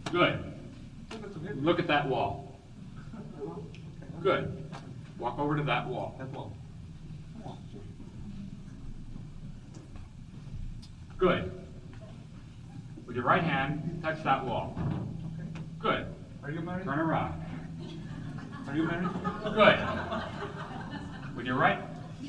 Good. Look at that wall. Good. Walk over to that wall. That wall. Come on, sir. Good. With your right hand, touch that wall. Okay. Good. Are you married? Turn around. Are you married? Good. With your right.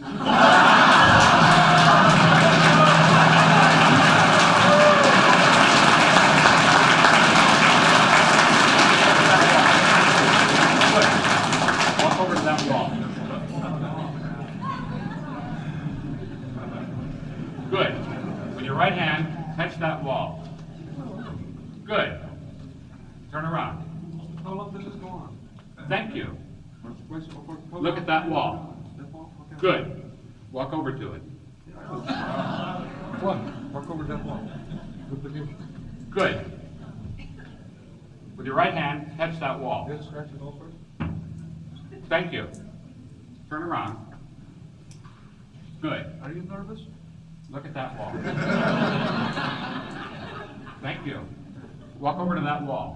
Good. Walk over to that wall. Good. With your right hand, touch that wall. Good. Turn around. How long does this go on? Thank you. Look Look at that wall. That wall? Okay. Good. Walk over to it. One. Walk over that wall. Good position. Good. With your right hand, touch that wall. Just scratch it all first. Thank you. Turn around. Good. Are you nervous? Look at that wall. Thank you. Walk over to that wall.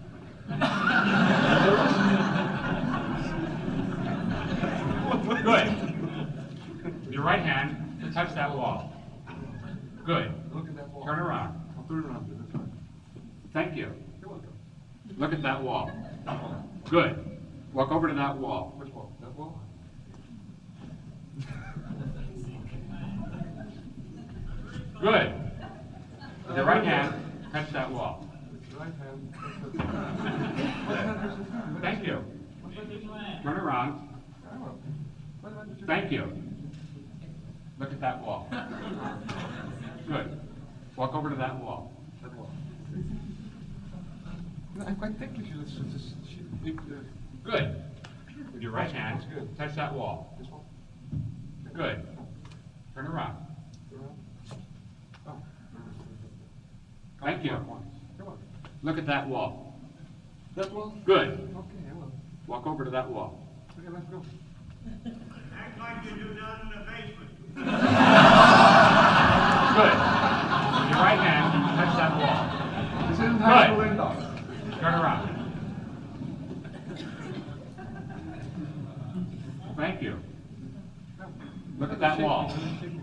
Good. With your right hand, touch that wall. Good. Look at that wall. Turn around. I'll turn around. That's right. Thank you. You're welcome. Look at that wall. Good. Walk over to that wall. Which wall? That wall? Good. With your right hand, touch that wall. With your right hand. What hand does it do? Thank you. Turn around. I will. What hand does it Thank you. Look at that wall. Good. Walk over to that wall. That wall. No, I think you should. Good. With your right hand, That's good. touch that wall. This wall? Good. Turn around. Turn around. Oh. Thank you. Come on. Look at that wall. That wall? Good. Okay, I will. Walk over to that wall. Okay, let's go. Act like you do down in the basement. Good. With your right hand, touch that wall. This isn't Good. how to end up. Turn around. Thank you. Look at that wall.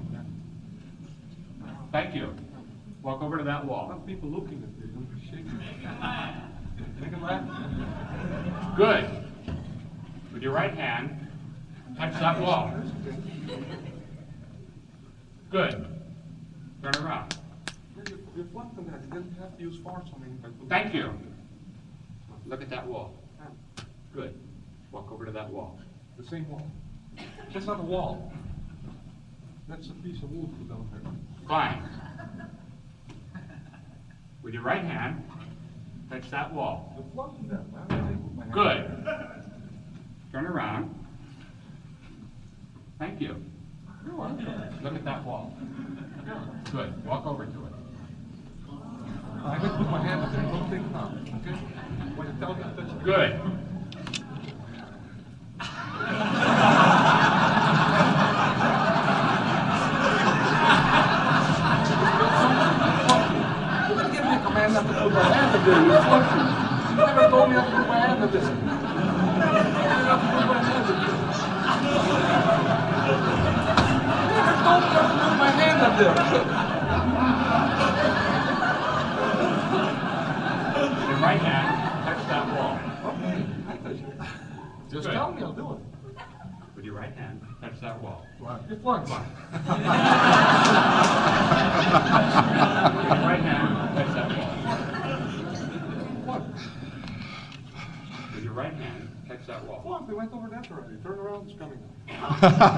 Thank you. Walk over to that wall. Some people looking at you, don't be shaking. Make them laugh. Good. With your right hand, touch that wall. Good. Turn around. You're flat on that. You didn't have to use force on me. Thank you. Look at that wall. Good. Walk over to that wall. The same wall. That's not a wall. That's a piece of wood down there. Fine. With your right hand, touch that wall. You're flat on that. Why would I put my hand Good. there? Turn around. Thank you. You're welcome. Look at that wall. Yeah. Good. Walk over to it. I'm going to put my hand up there. Don't think now. Okay? When I tell you to touch it. Good. You didn't give me a command not to put my hand up there. You're flushing. You never told me not to put my hand up there. You never told me not to put my hand up there. You never told me not to put my hand up there. With your right hand, touch that wall. Okay, I touch it. Just Good. tell me, I'll do it. With your right hand, touch that wall. You're flunks. With your right hand, touch that wall. What? With your right hand, touch that wall. Flunk, we went over that already. Turn around, it's coming now.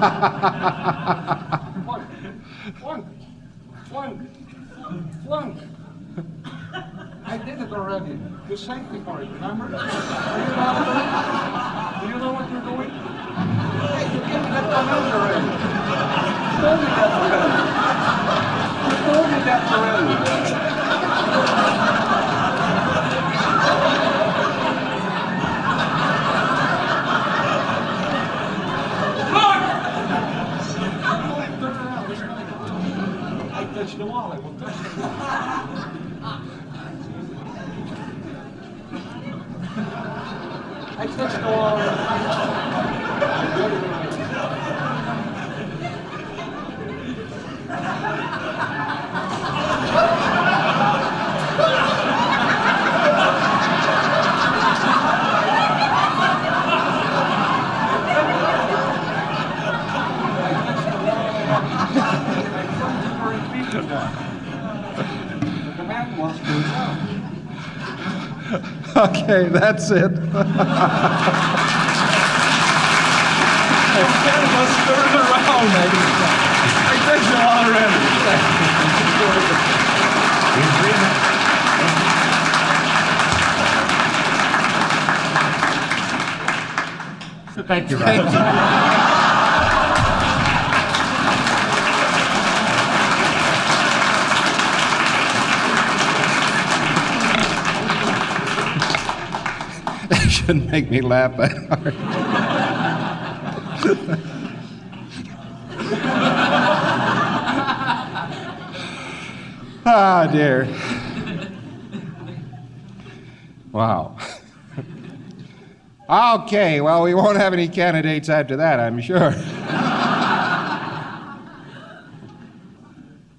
Flunk. Flunk. Flunk. Flunk. I did it already. You thanked me for it, remember? Do you know what you're doing? Hey, you gave me that command already. You told me that already. You told me that already. I touched the wall, I won't touch it. I touched the wall. The man wants to himself. Okay, that's it. Let's turn it around. I touched the wall already. Thank you, Robert. That shouldn't make me laugh that hard. Ah, dear. Wow. Okay, well, we won't have any candidates after that, I'm sure.